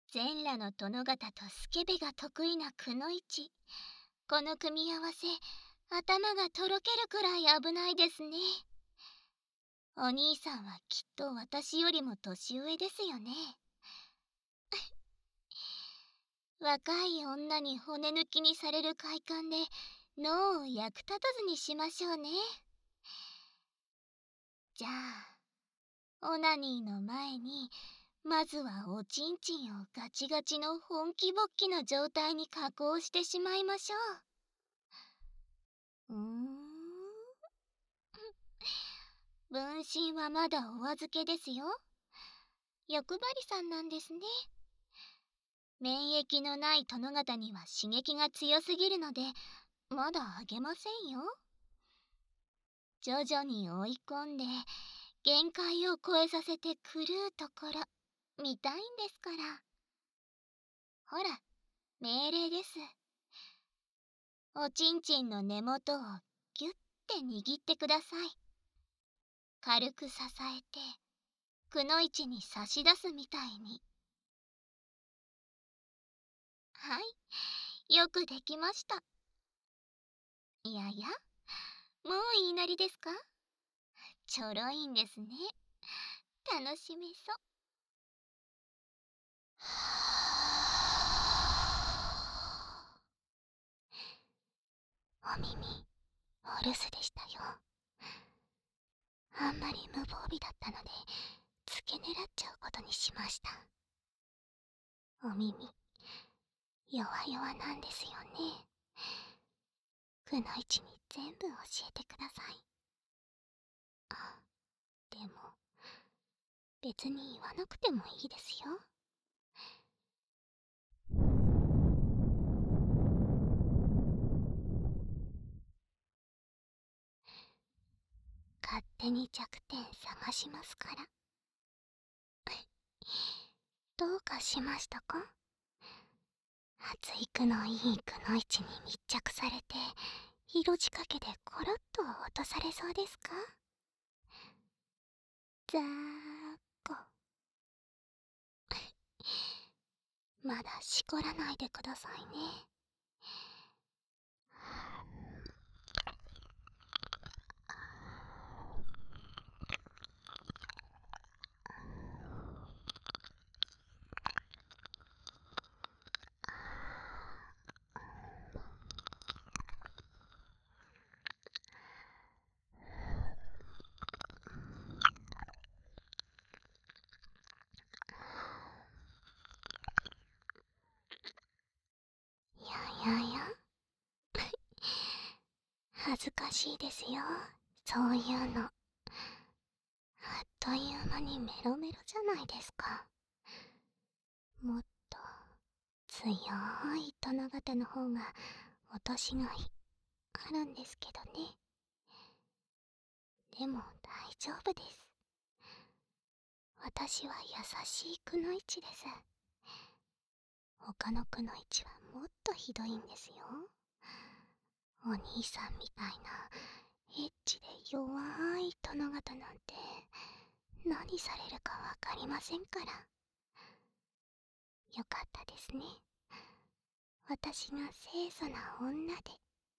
全裸の殿方とスケベが得意なくのいち。この組み合わせ、頭がとろけるくらい危ないですね。お兄さんはきっと私よりも年上ですよね。若い女に骨抜きにされる快感で脳を役立たずにしましょうね。じゃあオナニーの前にまずはおちんちんをガチガチの本気勃起の状態に加工してしまいましょう。分身はまだお預けですよ。欲張りさんなんですね。免疫のない殿方には刺激が強すぎるのでまだあげませんよ。徐々に追い込んで限界を超えさせて狂うところ見たいんですから。ほら、命令です。おちんちんの根元をギュッて握ってください。軽く支えてくのいちに差し出すみたいに。はい、よくできました。いやいや、もう言いなりですか？ちょろいんですね。楽しめそう。お耳、お留守でしたよ。あんまり無防備だったので、付け狙っちゃうことにしました。お耳、弱々なんですよね。くのいちに全部教えてください。あ、でも、別に言わなくてもいいですよ。勝手に弱点探しますから。どうかしましたか？発育のいいくのいちに密着されて色仕掛けでコロッと落とされそうですか？ざーっこ。まだしこらないでくださいね。ややや恥ずかしいですよ、そういうの。あっという間にメロメロじゃないですか。もっと強い殿方の方が落としがいあるんですけどね。でも大丈夫です。私は優しいくのいちです。他のくのいちはもっとひどいんですよ。お兄さんみたいなエッチで弱い殿方なんて何されるかわかりませんから。よかったですね、私が清楚な女で。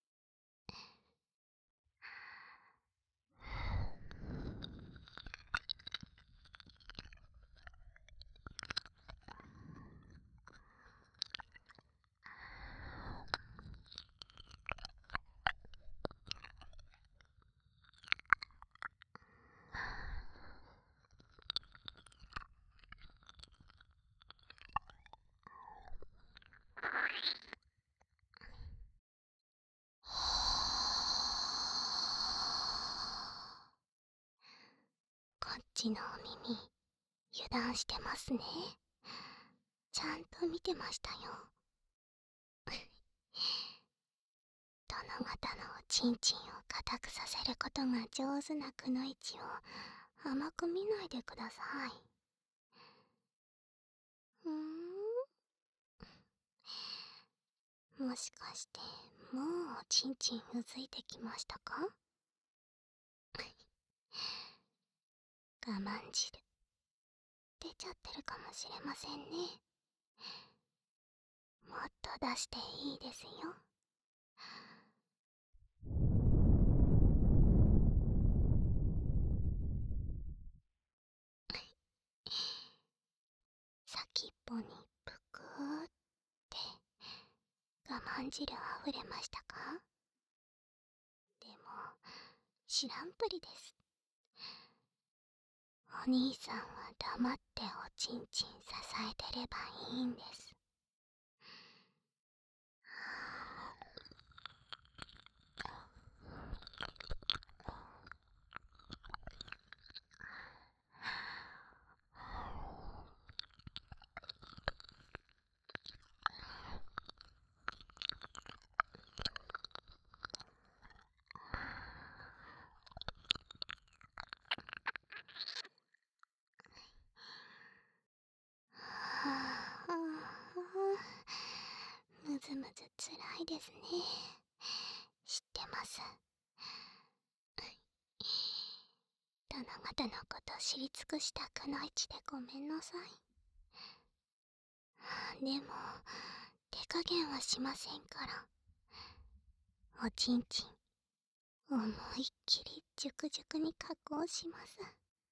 こっちのお耳油断してますね。ちゃんと見てましたよ。殿方のおちんちんを固くさせることが上手なくのいちを甘く見ないでください。もしかしてもうおちんちんうずいてきましたか？我慢汁出ちゃってるかもしれませんね。 もっと出していいですよ。先っぽにぷくーって我慢汁あふれましたか？でも知らんぷりです。お兄さんは黙っておちんちん支えてればいいんです。むずむずつらいですね。知ってます。殿方のこと知り尽くしたくのいちでごめんなさい。でも手加減はしませんから。おちんちん思いっきりジュクジュクに加工します。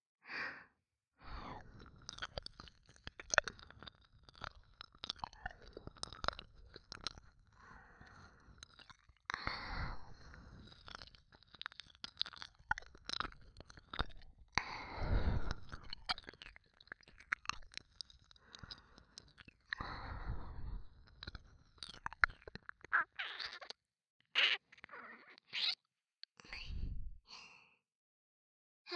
は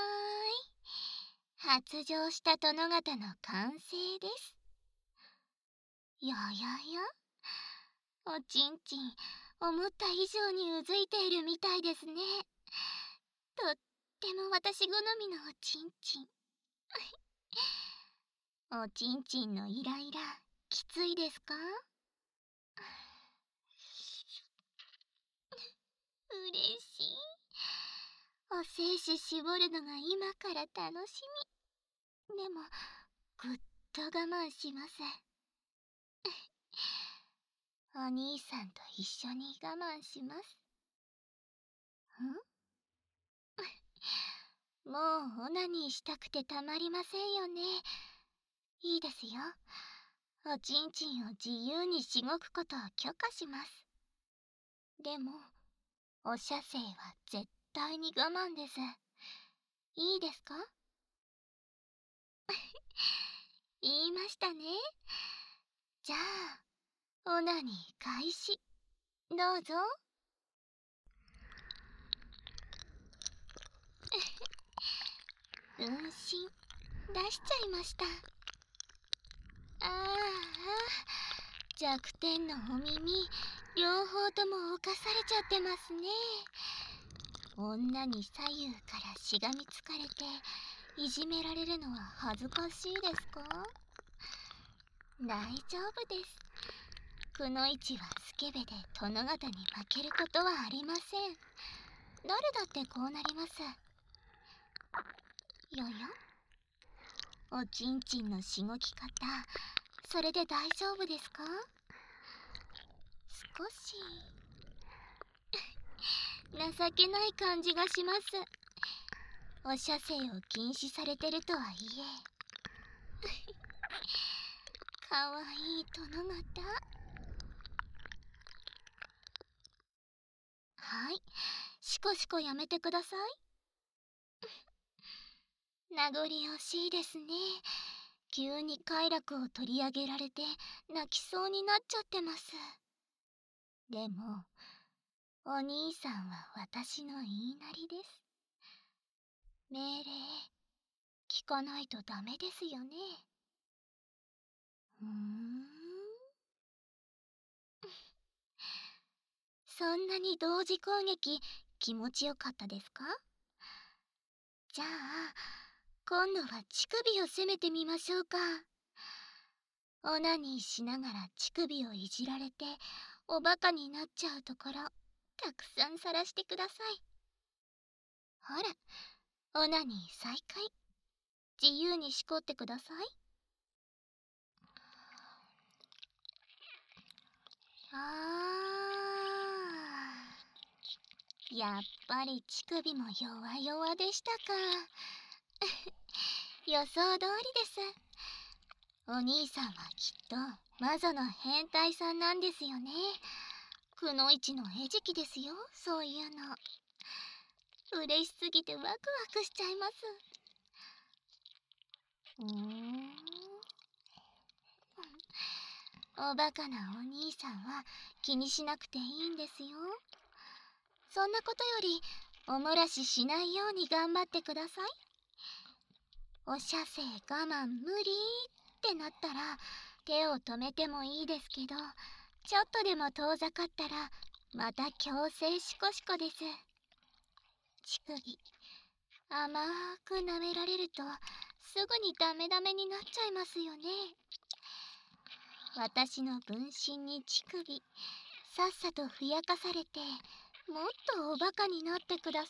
ーい、発情した殿方の完成です。ややや、おちんちん思った以上にうずいているみたいですね。とっても私好みのおちんちん。おちんちんのイライラきついですか？うれしい。お精子絞るのが今から楽しみ。でもぐっと我慢します。お兄さんと一緒に我慢します。もうオナニーしたくてたまりませんよね。いいですよ。おちんちんを自由にしごくことを許可します。でもお射精は絶対に我慢です。いいですか？言いましたね。じゃあオナニー開始。どうぞ。分身出しちゃいました。ああ、弱点のお耳両方とも侵されちゃってますね。女に左右からしがみつかれていじめられるのは恥ずかしいですか？大丈夫です。くのいちはスケベで殿方に負けることはありません。誰だってこうなります。よよ、おちんちんのしごき方、それで大丈夫ですか？少し情けない感じがします。お射精を禁止されてるとはいえかわいい殿方。はい、しこしこやめてください。名残惜しいですね。急に快楽を取り上げられて泣きそうになっちゃってます。でもお兄さんは私の言いなりです。命令聞かないとダメですよね。そんなに同時攻撃気持ちよかったですか？じゃあ今度は乳首を攻めてみましょうか。オナニーしながら乳首をいじられておバカになっちゃうところたくさん晒してください。ほら、オナニー再開。自由にしこってください。 やっぱり乳首も弱々でしたか。予想通りです。お兄さんはきっと魔女の変態さんなんですよね。くのいちの餌食ですよ、そういうの。嬉しすぎてワクワクしちゃいます。おバカなお兄さんは気にしなくていいんですよ。そんなことよりお漏らししないように頑張ってください。お射精我慢無理ってなったら手を止めてもいいですけど、ちょっとでも遠ざかったらまた強制シコシコです。乳首甘く舐められるとすぐにダメダメになっちゃいますよね。私の分身に乳首さっさとふやかされて、もっとおバカになってください。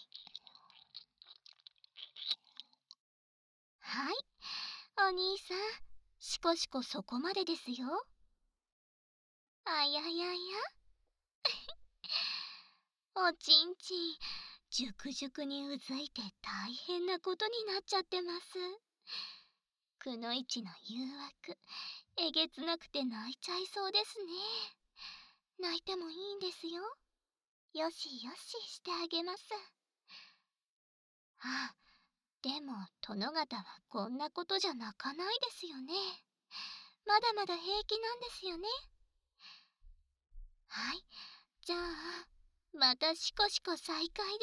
はい、お兄さん、シコシコそこまでですよ。あやややおちんちん、じゅくじゅくにうずいて大変なことになっちゃってます。くのいちの誘惑、えげつなくて泣いちゃいそうですね。泣いてもいいんですよ。よしよししてあげます。あ、でも殿方はこんなことじゃ泣かないですよね。まだまだ平気なんですよね。はい、じゃあまたシコシコ再開です。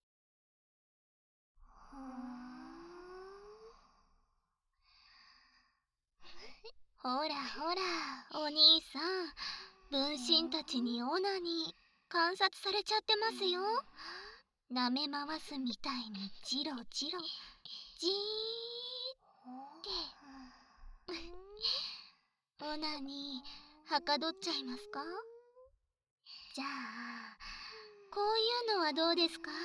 ほらほら、お兄さん、分身たちにオナに観察されちゃってますよ。舐め回すみたいにジロジロじーってオナにはかどっちゃいますか？じゃあこういうのはどうですか？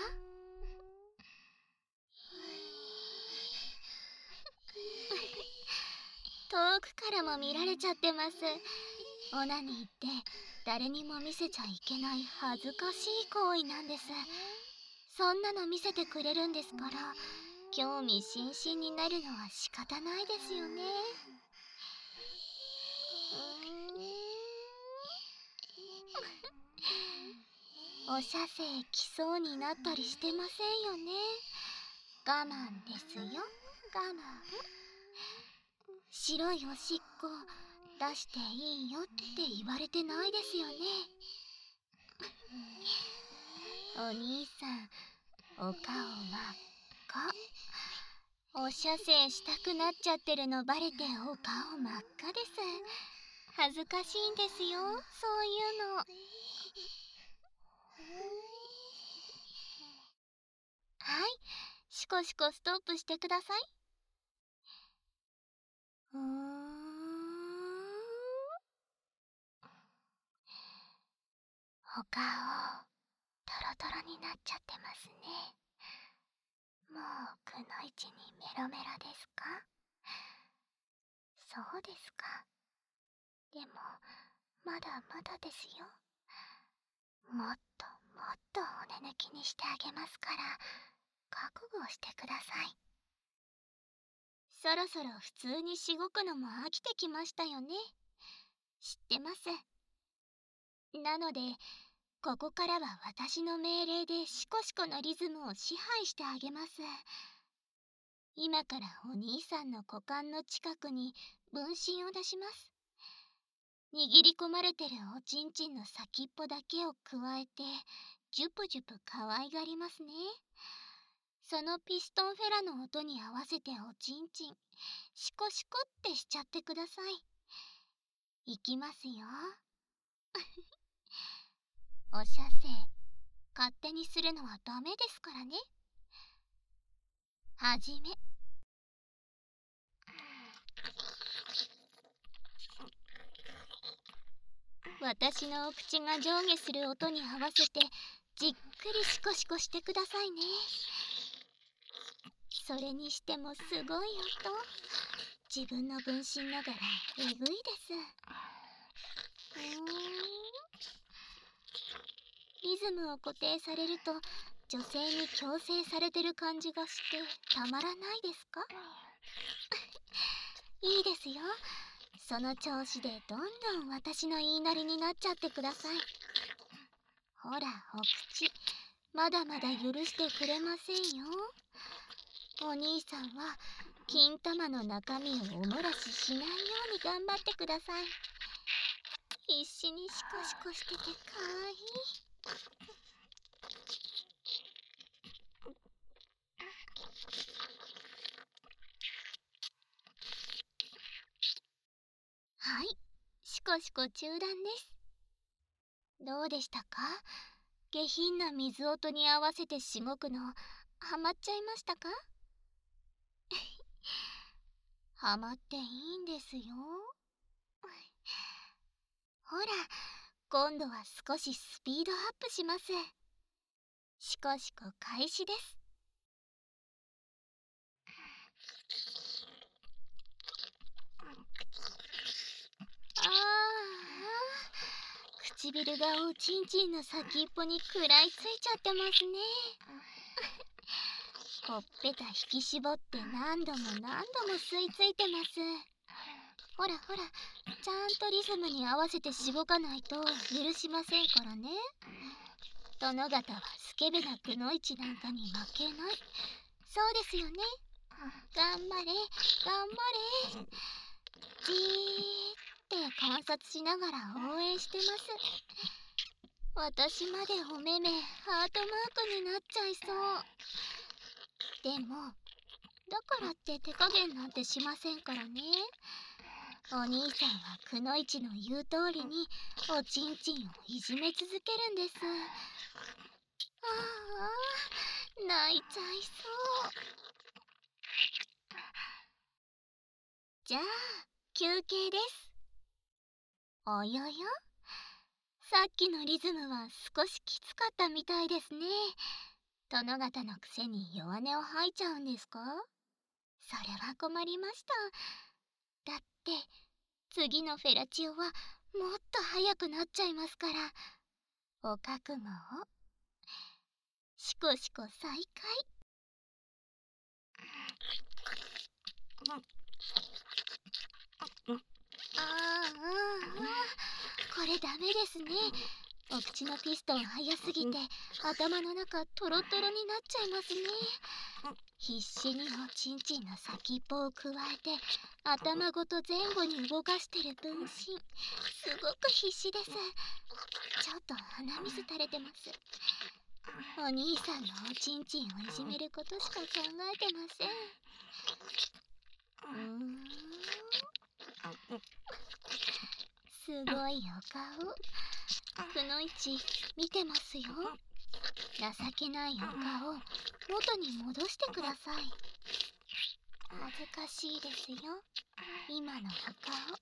遠くからも見られちゃってます。オナニーって誰にも見せちゃいけない恥ずかしい行為なんです。そんなの見せてくれるんですから、興味津々になるのは仕方ないですよね。お射精来そうになったりしてませんよね。我慢ですよ、我慢。白いおしっこ出していいよって言われてないですよね。お兄さん、お顔真っ赤。お射精したくなっちゃってるのバレてお顔真っ赤です。恥ずかしいんですよ、そういうの。はい、シコシコストップしてください。お顔トロトロになっちゃってますね。もうくのいちにメロメロですか？そうですか。でもまだまだですよ。もっともっと骨抜きにしてあげますから、覚悟してください。そろそろ普通にしごくのも飽きてきましたよね。知ってます。なのでここからは私の命令でシコシコのリズムを支配してあげます。今からお兄さんの股間の近くに分身を出します。握り込まれてるおちんちんの先っぽだけをくわえてジュプジュプ可愛がりますね。そのピストンフェラの音に合わせておちんちんシコシコってしちゃってください。いきますよ。お射精勝手にするのはダメですからね。はじめ。私のお口が上下する音に合わせてじっくりシコシコしてくださいね。それにしてもすごい音。自分の分身ながらえぐいです。 リズムを固定されると女性に強制されてる感じがしてたまらないですか？いいですよ。その調子でどんどん私の言いなりになっちゃってください。ほら、お口、まだまだ許してくれませんよ。お兄さんは金玉の中身をお漏らししないように頑張ってください。必死にシコシコしててかわいい。はい、シコシコ中断です。どうでしたか？下品な水音に合わせてしごくのハマっちゃいましたか？ハマっていいんですよ。ほら、今度は少しスピードアップします。シコシコ開始です。あ唇がおちんちんの先っぽに食らいついちゃってますね。ほっぺた引き絞って何度も何度も吸い付いてます。ほらほら、ちゃんとリズムに合わせてしごかないと許しませんからね。殿方はスケベなくのいちなんかに負けない。そうですよね。頑張れ頑張れ。じーって観察しながら応援してます。私までお目目ハートマークになっちゃいそう。でもだからって手加減なんてしませんからね。お兄さんはくのいちの言う通りにおちんちんをいじめ続けるんです。ああ、泣いちゃいそう。じゃあ休憩です。およよ、さっきのリズムは少しきつかったみたいですね。殿方のくせに弱音を吐いちゃうんですか？それは困りました。だって次のフェラチオはもっと速くなっちゃいますから。お覚悟を。シコシコ再開。これダメですね。お口のピストン速すぎて頭の中トロトロになっちゃいますね。必死におちんちんの先っぽをくわえて頭ごと前後に動かしてる分身、すごく必死です。ちょっと鼻水垂れてます。お兄さんのおちんちんをいじめることしか考えてません。すごいお顔。くのいち見てますよ。情けないお顔元に戻してください。難しいですよ、今のお顔。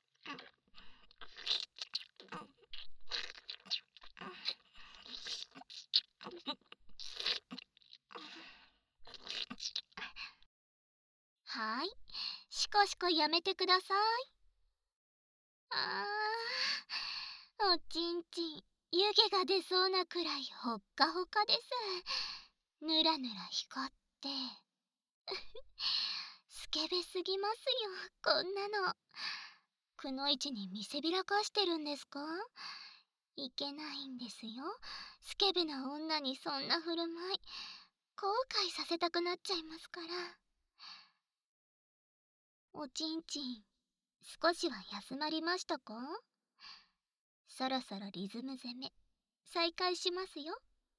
はい、シコシコやめてください。おちんちん湯気が出そうなくらいほっかほかです。ぬらぬら光ってスケベすぎますよ、こんなの。くのいちに見せびらかしてるんですか？いけないんですよ。スケベな女にそんな振る舞い後悔させたくなっちゃいますから。おちんちん少しは休まりましたか？そろそろリズム攻め再開しますよ。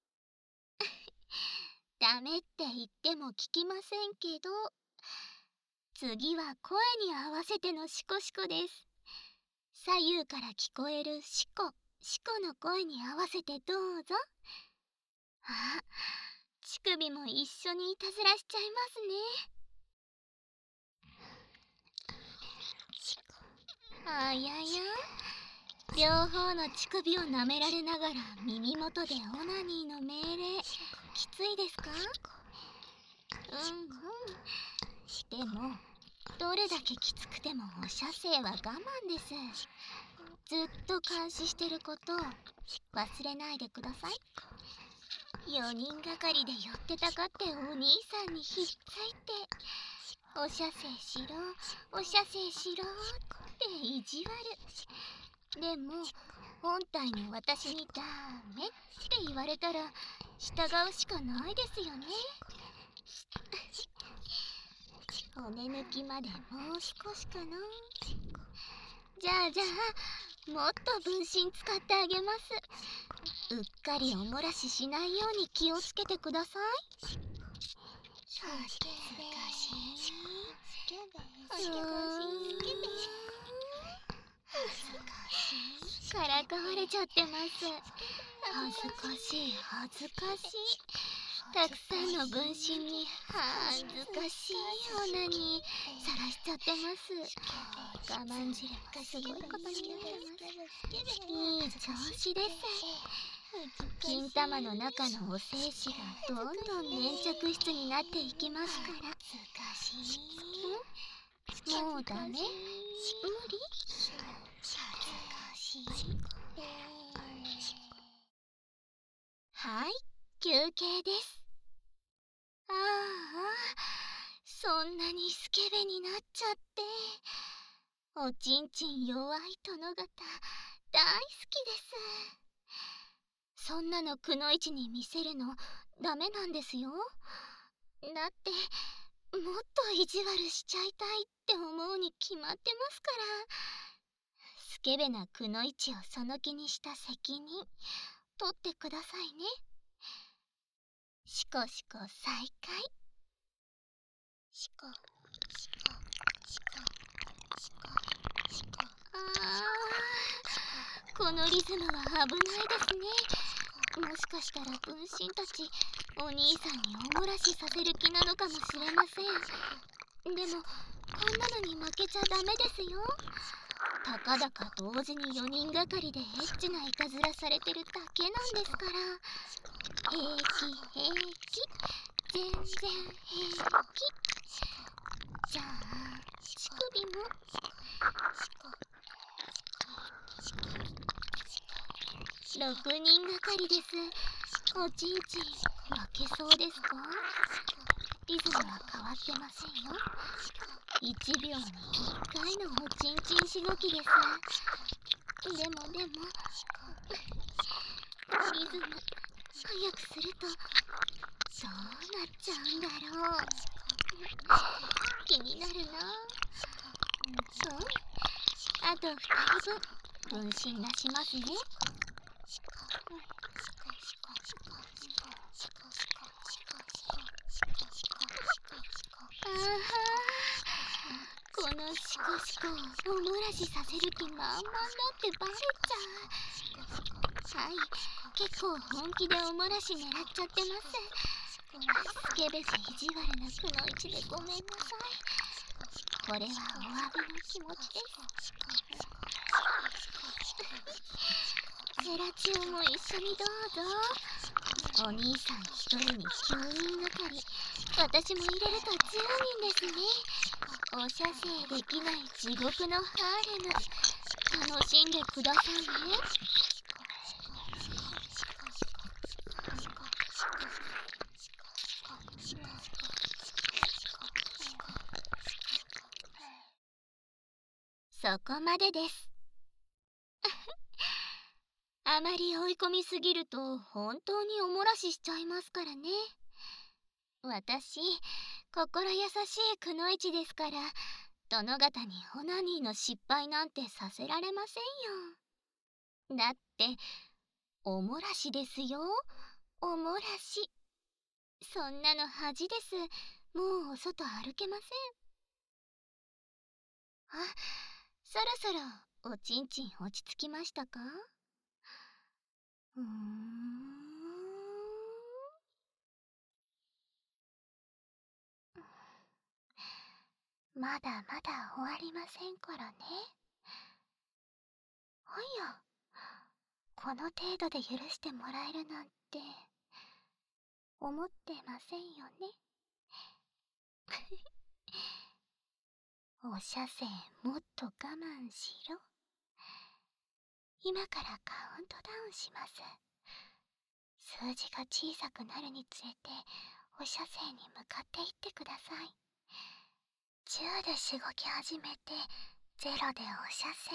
ダメって言っても聞きませんけど、次は声に合わせてのシコシコです。左右から聞こえるシコシコの声に合わせてどうぞ。あ、乳首も一緒にいたずらしちゃいますね。あやや、両方の乳首を舐められながら耳元でオナニーの命令、きついですか？でもどれだけきつくてもお射精は我慢です。 ずっと監視してることを忘れないでください。4人がかりで寄ってたかってお兄さんにひっついて、おしゃせしろ、おしゃせしろって意地悪。でも本体の私にダメって言われたら従うしかないですよね。骨抜きまでもう少しかな。じゃあもっと分身使ってあげます。うっかりおもらししないように気をつけてください。恥ずかしい。からかわれちゃってます。恥ずかしい恥ずかしい。たくさんの分身に恥ずかしいオナにさらしちゃってます。我慢汁がすごいことになってます。いい調子です。金玉の中のお精子がどんどん粘着質になっていきますから。もうダメ？無理？はい、休憩です。ああ、そんなにスケベになっちゃって。おちんちん弱い殿方、大好きです。そんなのくのいちに見せるのダメなんですよ。だってもっと意地悪しちゃいたいって思うに決まってますから。スケベなくのいちをその気にした責任取ってくださいね。しこしこ再開。しこしこしこしこしこ。このリズムは危ないですね。もしかしたら分身たちお兄さんにおもらしさせる気なのかもしれません。でもこんなのに負けちゃダメですよ。たかだか同時に4人がかりでエッチないたずらされてるだけなんですから。平気平気、全然平気。じゃあ乳首も。6人がかりです。おちんちん負けそうですか？リズムは変わってませんよ。1秒に1回のおちんちんしごきです。でもリズム早くするとどうなっちゃうんだろう。気になるな。あと2人分身出しますね。あこのシコシコをおもらしさせる気満々だってバレちゃう。はい、結構本気でおもらし狙っちゃってます。スケベで意地悪なくのいちでごめんなさい。これはお詫びの気持ちです。ゼラチオも一緒にどうぞ。お兄さん1人に9人がかり、私も入れると10人ですね。おしゃせできない地獄のハーレム、楽しんでくださいね。そこまでです。あまり追い込みすぎると本当におもらししちゃいますからね。私、心優しいくのいちですから、殿方にオナニーの失敗なんてさせられませんよ。だって、おもらしですよ。おもらし。そんなの恥です。もうお外歩けません。あ、そろそろおちんちん落ち着きましたか？まだまだ終わりませんからね。おや、この程度で許してもらえるなんて思ってませんよね。おしゃせもっと我慢しろ。 今からカウントダウンします。数字が小さくなるにつれてお射精に向かっていってください。10でしごき始めて0でお射精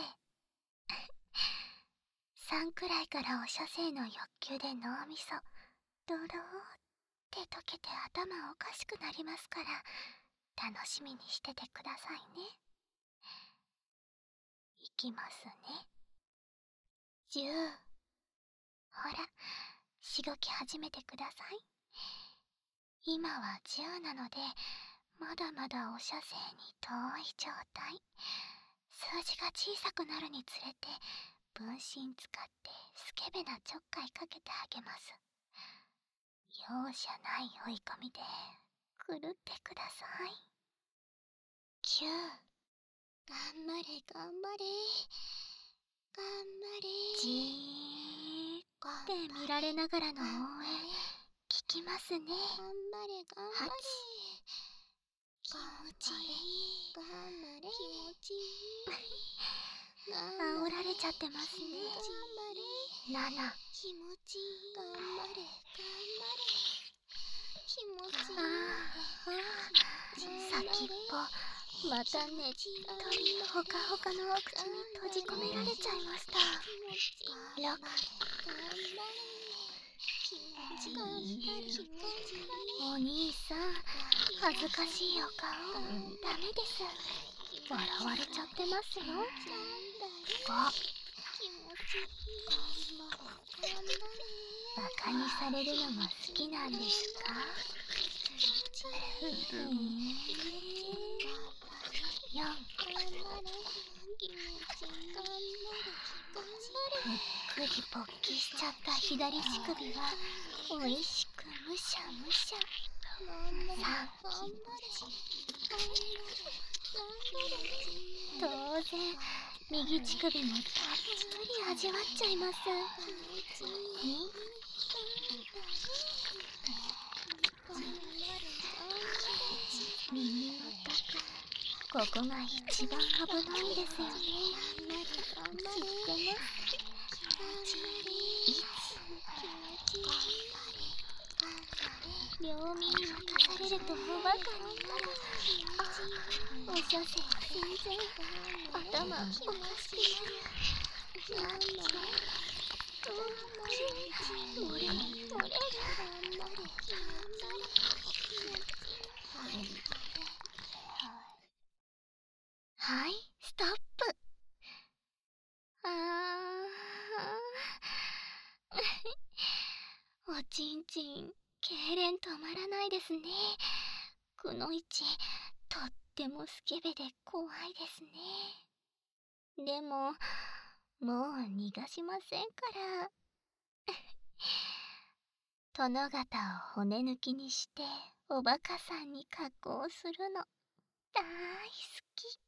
3くらいからお射精の欲求で脳みそドローって溶けて頭おかしくなりますから、楽しみにしててくださいね。いきますね。10。ほら、しごき始めてください。今は10なので、まだまだお射精に遠い状態。数字が小さくなるにつれて、分身使ってスケベなちょっかいかけてあげます。容赦ない追い込みで狂ってください。9。頑張れ頑張れ頑張れ。じーって見られながらの応援聞きますね。頑張れ頑張れ。気持ちいい。頑張れ。気持ちいい。煽られちゃってますね。頑張れ。7。気持ちいい。頑張れ頑張れ。気持ちいい。先っぽまたねっとりほかほかのお口に閉じ込められちゃいました。6。お兄さん、恥ずかしいお顔ダメです。笑われちゃってますよ。5。バカにされるのも好きなんですか？4。ぷっくり勃起しちゃった左乳首はおいしくむしゃむしゃ。3。当然右乳首もたっぷり味わっちゃいます。2。耳元、ここが一番危ないんですよね。知ってます。1。両耳任されるとおバカになる。お射精寸前。頭おかしくなる。漏れる。はい、ストップ。おちんちん、痙攣止まらないですね。くのいち、とってもスケベで怖いですね。でも、もう逃がしませんから。殿方を骨抜きにしておバカさんに加工するの大好き。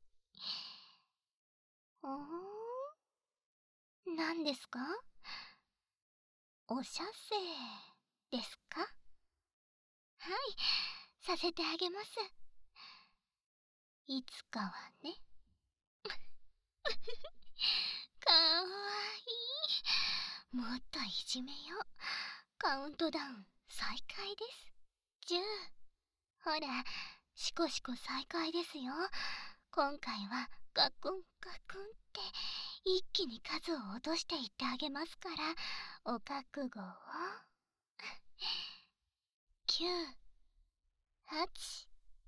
何ですか？お射精ですか？はい、させてあげます。いつかはね。かわいい。もっといじめよう。カウントダウン再開です。10。ほら、シコシコ再開ですよ。今回はガクンガクンって一気に数を落としていってあげますから、お覚悟を。9、8。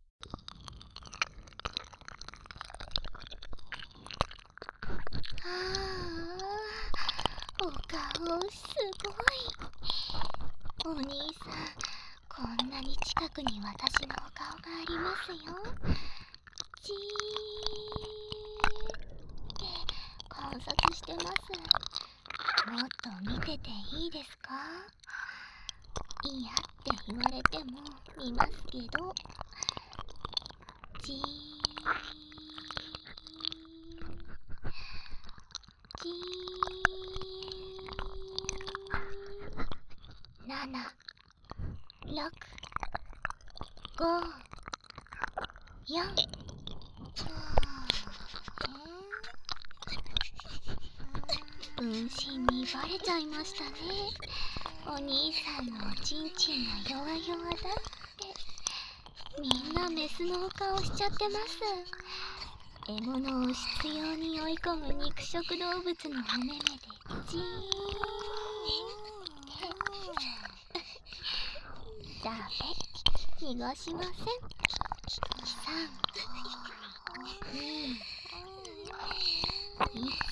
お顔すごい。お兄さん、こんなに近くに私のお顔がありますよ。じーって観察してます。もっと見てていいですか？嫌って言われても見ますけど。じーじー7、6、5、4。 分身にバレちゃいましたね。お兄さんのおちんちんが弱々だって。みんなメスのお顔しちゃってます。獲物を執拗に追い込む肉食動物のお目目でじーんダメ、逃がしません。3、2、1。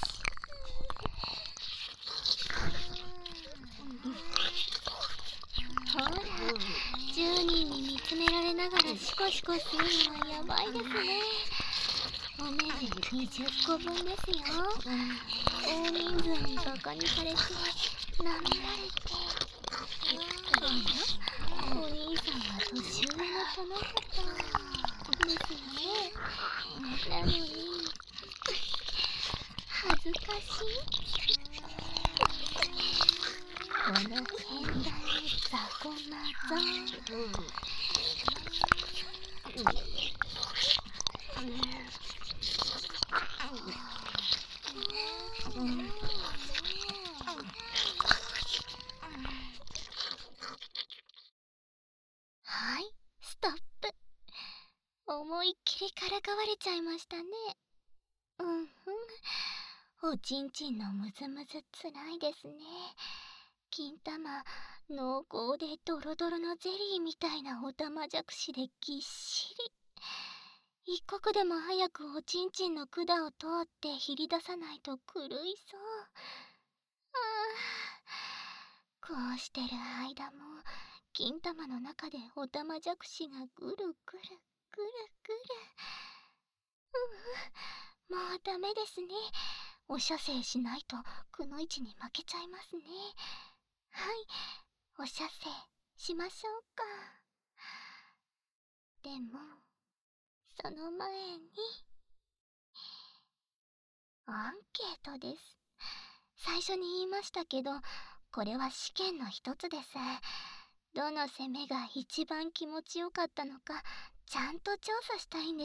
ほら、10人に見つめられながらシコシコするのはやばいですね。お目目20個分ですよ。大人数にバカにされて舐められて、お兄さんは年上の殿方ですよね。なのに恥ずかしい。この変態雑魚なぞ。はい、ストップ。思いっきりからかわれちゃいましたね。おちんちんのムズムズつらいですね。金玉、濃厚でドロドロのゼリーみたいなおたまじゃくしでぎっしり。一刻でも早くおちんちんの管を通ってひり出さないと狂いそう。こうしてる間も金玉の中でおたまじゃくしがぐるぐるぐるぐる。もうダメですね。お射精しないとくのいちに負けちゃいますね。はい、お射精しましょうか。でもその前にアンケートです。最初に言いましたけど、これは試験の一つです。どの攻めが一番気持ちよかったのかちゃんと調査したいんです。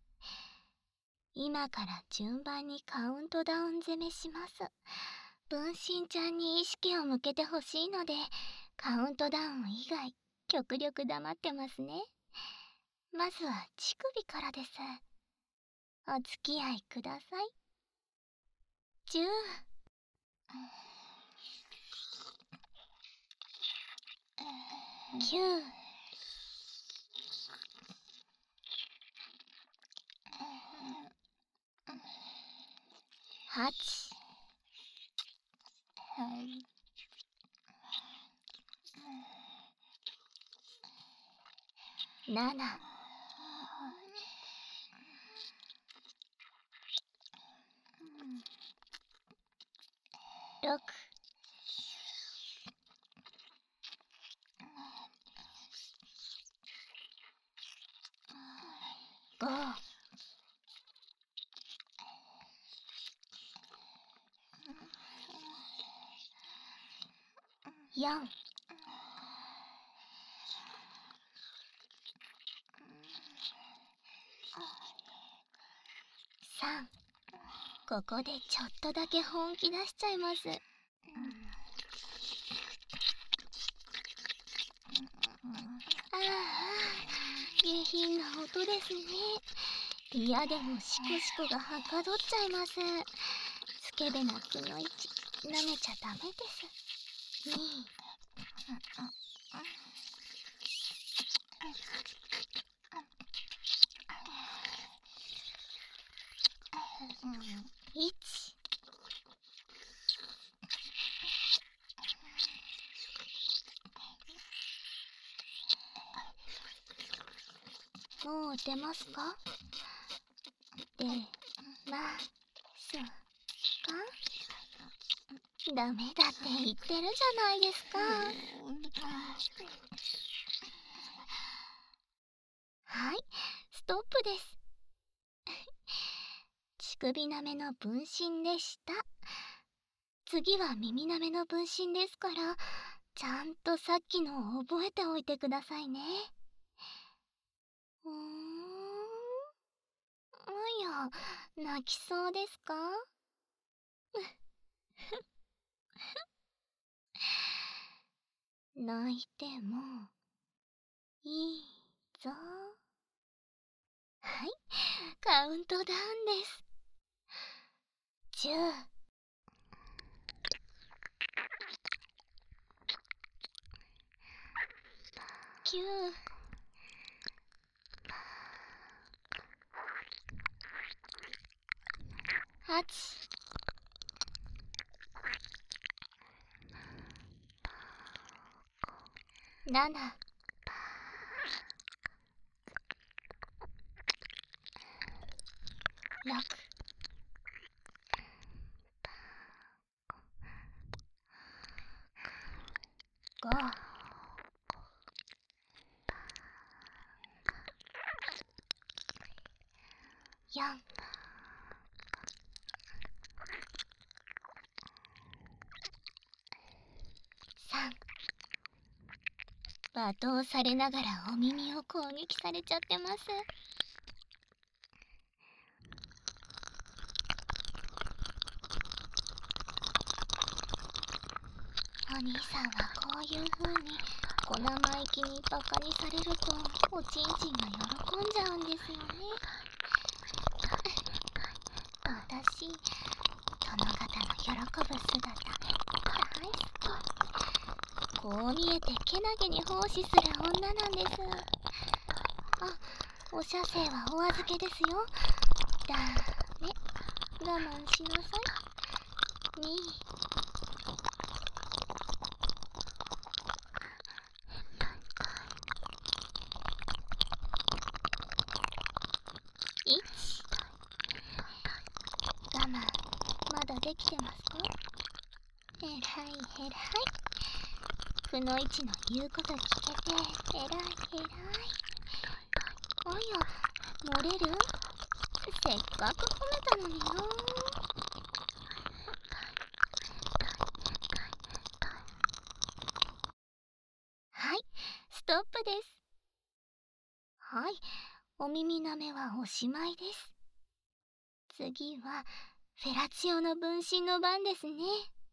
今から順番にカウントダウン攻めします。分身ちゃんに意識を向けてほしいので、カウントダウン以外極力黙ってますね。まずは乳首からです。お付き合いください。10、9、8、7、6、5、4、3。ここでちょっとだけ本気出しちゃいます。ああ、下品な音ですね。嫌でもシコシコがはかどっちゃいます。スケベなくのいち、舐めちゃダメです。2、1。もう出ますか？出ますか？ダメだって言ってるじゃないですか。はい、ストップです。乳首舐めの分身でした。次は耳舐めの分身ですから、ちゃんとさっきのを覚えておいてくださいね。あや、泣きそうですか？ 泣いてもいいぞ。はい、カウントダウンです。10、9、8、7、6、5、4、3。罵倒されながらお耳を攻撃されちゃってます。お兄さんはこういう風に小生意気にバカにされるとおちんちんが喜んじゃうんですよね。私、殿方の喜ぶ姿大好き。こう見えてけなげに奉仕する女なんです。あ、お射精はお預けですよ。ダメ、我慢しなさい。2、1。我慢、まだできてますか？えらいえらい。くのいちの言うこと聞けてえらいえらい。あや、漏れる？せっかく褒めたのにな。はい、ストップです。はい、お耳舐めはおしまいです。次はフェラチオの分身の番ですね。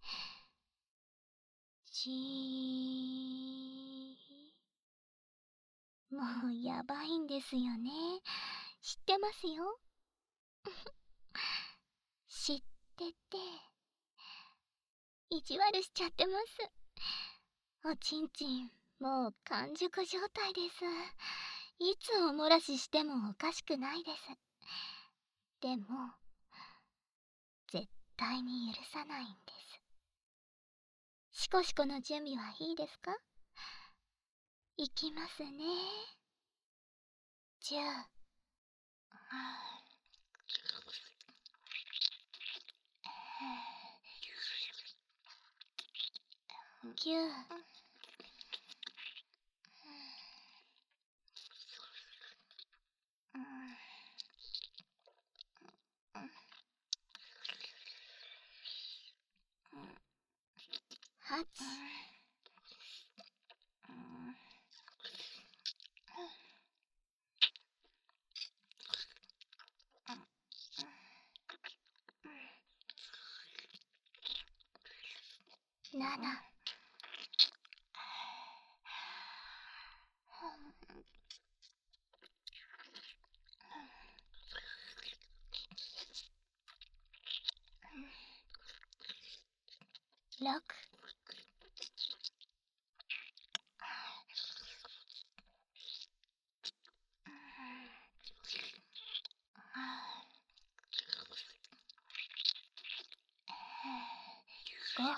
もうやばいんですよね。知ってますよ。知ってて意地悪しちゃってます。おちんちんもう完熟状態です。いつお漏らししてもおかしくないです。でも絶対に許さないんです。シコシコの準備はいいですか？いきますね。10、9、8、7、6、5、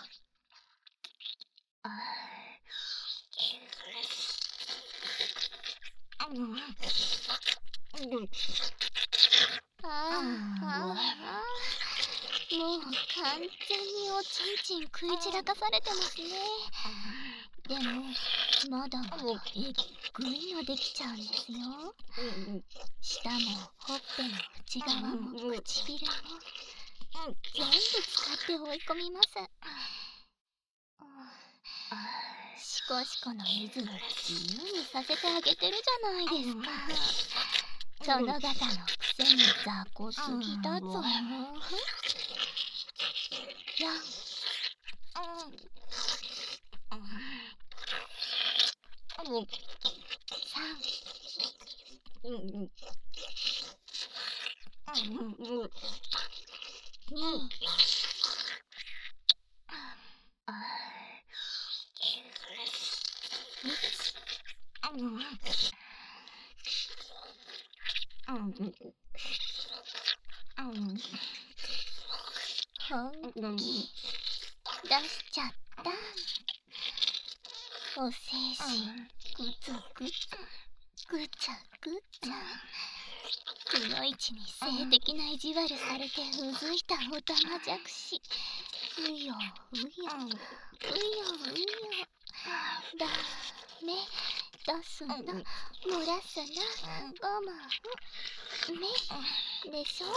もう完全におちんちん食い散らかされてますね。でもまだまだえっぐいのできちゃうんですよ。舌もほっぺの内側も唇も全部使って追い込みます。シコシコのリズム自由にさせてあげてるじゃないですか。殿方のくせに雑魚すぎだぞ。4、 本気出しちゃった。お精子グツグツぐちゃぐちゃ。くのいちに性的な意地悪されてうずいたおたまじゃくし。うようようようよ。ダメ出すな、漏らすな、我慢ねでしょ。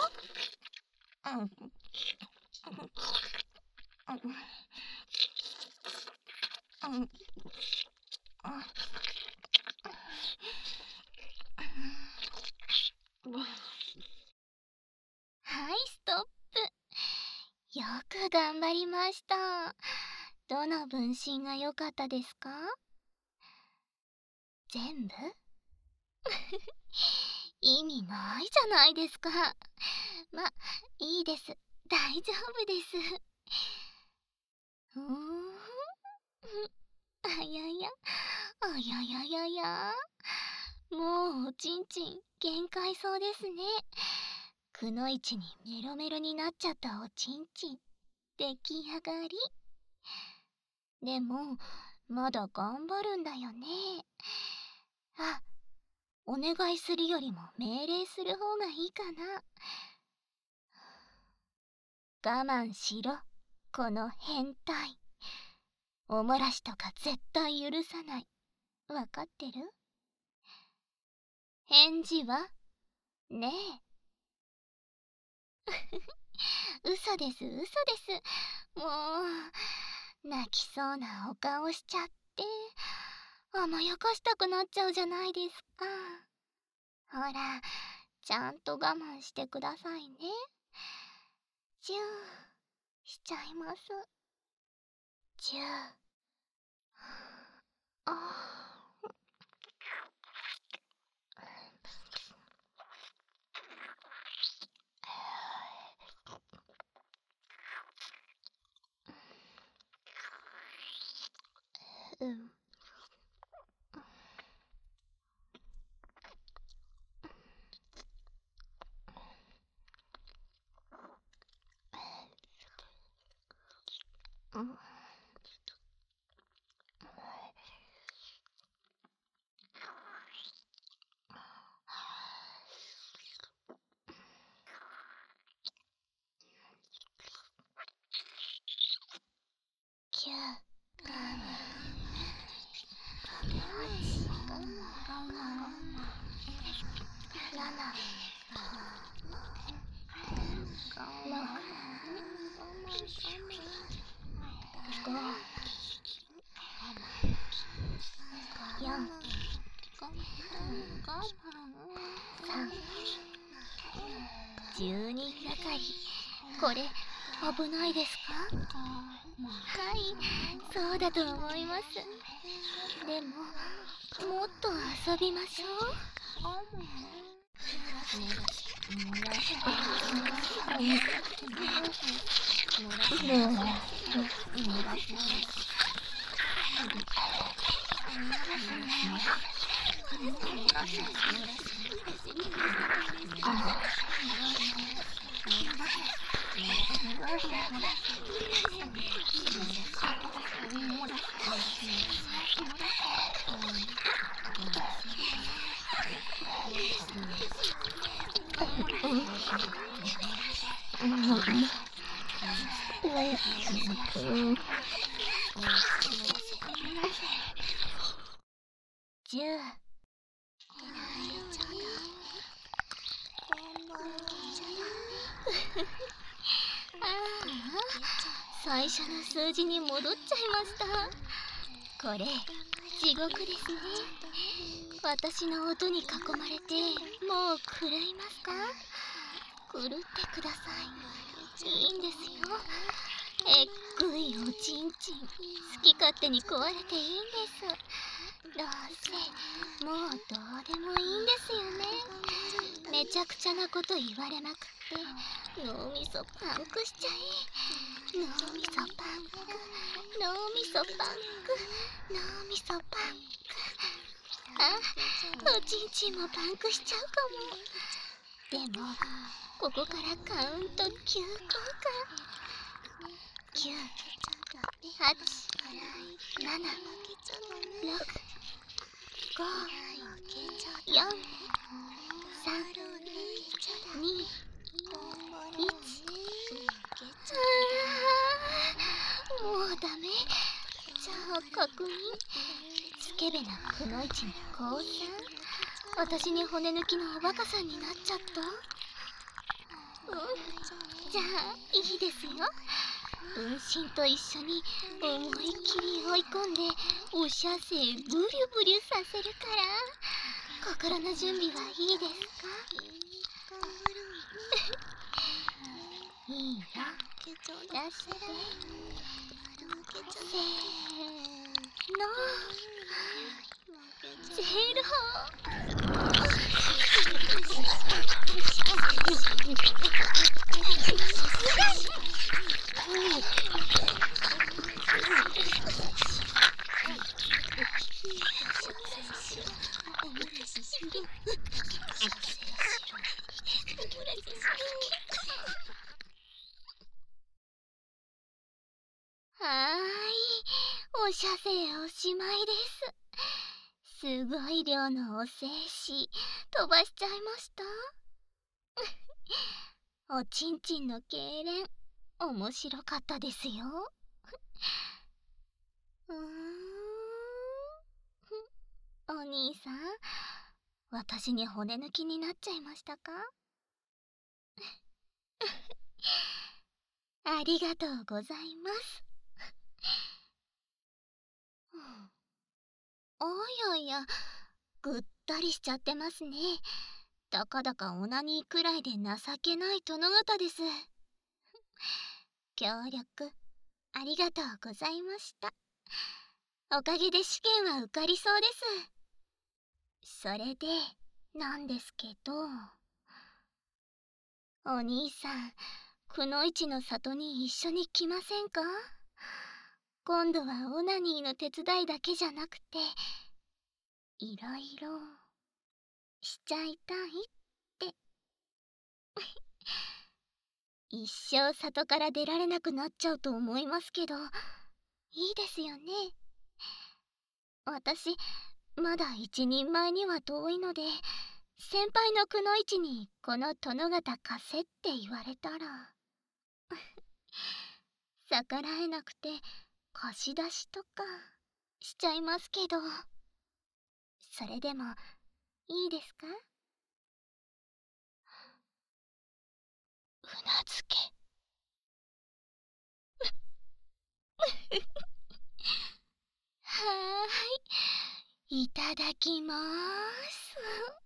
はい、ストップ。よく頑張りました。どの分身が良かったですか？全部？意味ないじゃないですか。ま、いいです。大丈夫です。あやや、あやややや。もうおちんちん限界そうですね。くのいちにメロメロになっちゃったおちんちん出来上がり。でもまだ頑張るんだよね。あ、お願いするよりも命令する方がいいかな。我慢しろ、この変態。お漏らしとか絶対許さない。わかってる？返事は？ねえ。嘘です、嘘です。もう、泣きそうなお顔しちゃって、甘やかしたくなっちゃうじゃないですか。ほら、ちゃんと我慢してくださいね。チューしちゃいます。チュー。うん。9、12係。これ危ないですか？はい、そうだと思います。でももっと遊びましょう。10。最初の数字に戻っちゃいました。これ地獄ですね。私の音に囲まれてもう狂いますか？狂ってください。いいんですよ。 えっぐいおちんちん、好き勝手に壊れていいんです。どうせもうどうでもいいんですよね。めちゃくちゃなこと言われまくって脳みそパンクしちゃい。脳みそパンク、脳みそパンク、脳みそパンク。あ、おちんちんもパンクしちゃうかも。でもここからカウント9効果。9、8、7、6、5、4、3、2、1。もうダメ。じゃあ確認。スケベなくのいちに降参。私に骨抜きのおバカさんになっちゃった。じゃあいいですよ。分身と一緒に思いっきり追い込んでお射精ブリュブリュさせるから、心の準備はいいですか？いいよ、出して。せーの、ゼロ。はーい、お射精おしまいです。すごい量のお精子飛ばしちゃいました。おちんちんの痙攣面白かったですよ。お兄さん、私に骨抜きになっちゃいましたか？ありがとうございます。あやいや、ぐったりしちゃってますね。たかだかオナニーくらいで情けない殿方です。協力ありがとうございました。おかげで試験は受かりそうです。それでなんですけど、お兄さん、くのいちの里に一緒に来ませんか？今度はオナニーの手伝いだけじゃなくて、いろいろしちゃいたいって。一生里から出られなくなっちゃうと思いますけど、いいですよね。私まだ一人前には遠いので、先輩のくのいちにこの殿方貸せって言われたら逆らえなくて貸し出しとかしちゃいますけど、それでもいいですか？うなずけ。はーい、いただきまーす。